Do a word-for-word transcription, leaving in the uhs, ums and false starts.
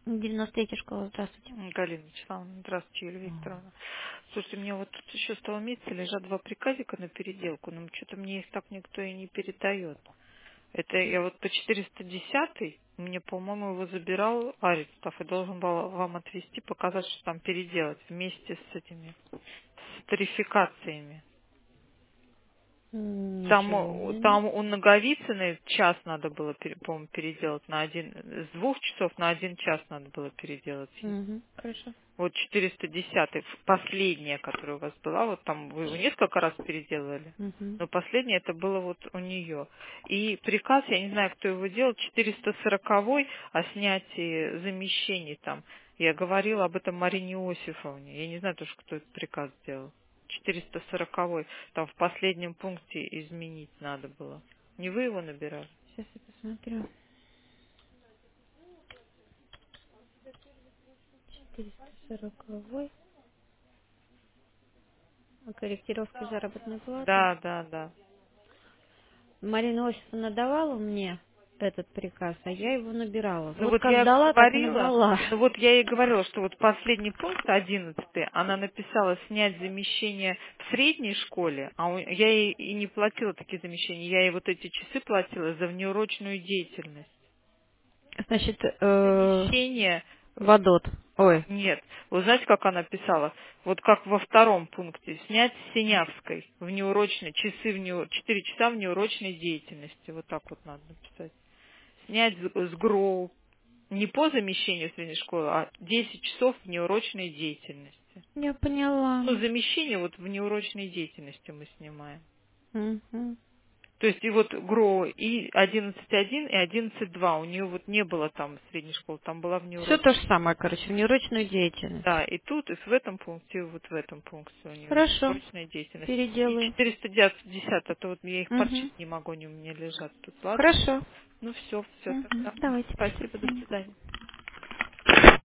девяносто третья школа, здравствуйте. Галина Вячеславовна, здравствуйте, Юлия М. Викторовна. Слушайте, мне вот тут еще с того месяца лежат два приказика на переделку, но что-то мне их так никто и не передает. Это я вот по четыреста десятый, мне, по-моему, его забирал Аристов и должен был вам отвезти, показать, что там переделать вместе с этими, с тарификациями. М, Там, Ничего у у- меня нет. там у Наговицыной час надо было, пере- по-моему, переделать на один, с двух часов на один час надо было переделать. Угу, хорошо. Вот четыреста десятый, последняя, которая у вас была, вот там вы его несколько раз переделали, Угу. но последняя это было вот у нее. И приказ, я не знаю, кто его делал, четыреста сороковой о снятии замещений там. Я говорила об этом Марине Иосифовне. Я не знаю тоже, кто этот приказ сделал. четыреста сороковой, там в последнем пункте изменить надо было. Не вы его набирали? Сейчас я посмотрю. четыреста сороковой. Корректировка заработной платы. Да, да, да. Марина Осиповна давала мне этот приказ, а я его набирала. Ну Вот вот как я дала, так и говорила, набрала. ну вот я ей говорила, что вот последний пункт, одиннадцатый, она написала снять замещение в средней школе, а у- я ей и не платила такие замещения, я ей вот эти часы платила за внеурочную деятельность. Значит, э, Замещение Водот. Ой. нет. Вы знаете, как она писала? Вот как во втором пункте. Снять с Синявской внеурочной, часы внеур... четыре часа внеурочной деятельности. Вот так вот надо написать. Снять с с ГРОУ. Не по замещению средней школы, а десять часов внеурочной деятельности. Я поняла. Ну, замещение вот в неурочной деятельности мы снимаем. Угу. То есть и вот ГРО и одиннадцать один и одиннадцать два у нее вот не было там средней школы, там была Все то внеурочная. же самое, короче, внеурочную деятельность. Да, и тут, и в этом пункте, и вот в этом пункте у нее Хорошо, внеурочная деятельность. И переделаю. четыреста десять, это вот я их Угу. подшить не могу, они у меня лежат тут. Ладно? Хорошо. Ну все, все Угу. тогда. Давайте, до Спасибо, до свидания. свидания.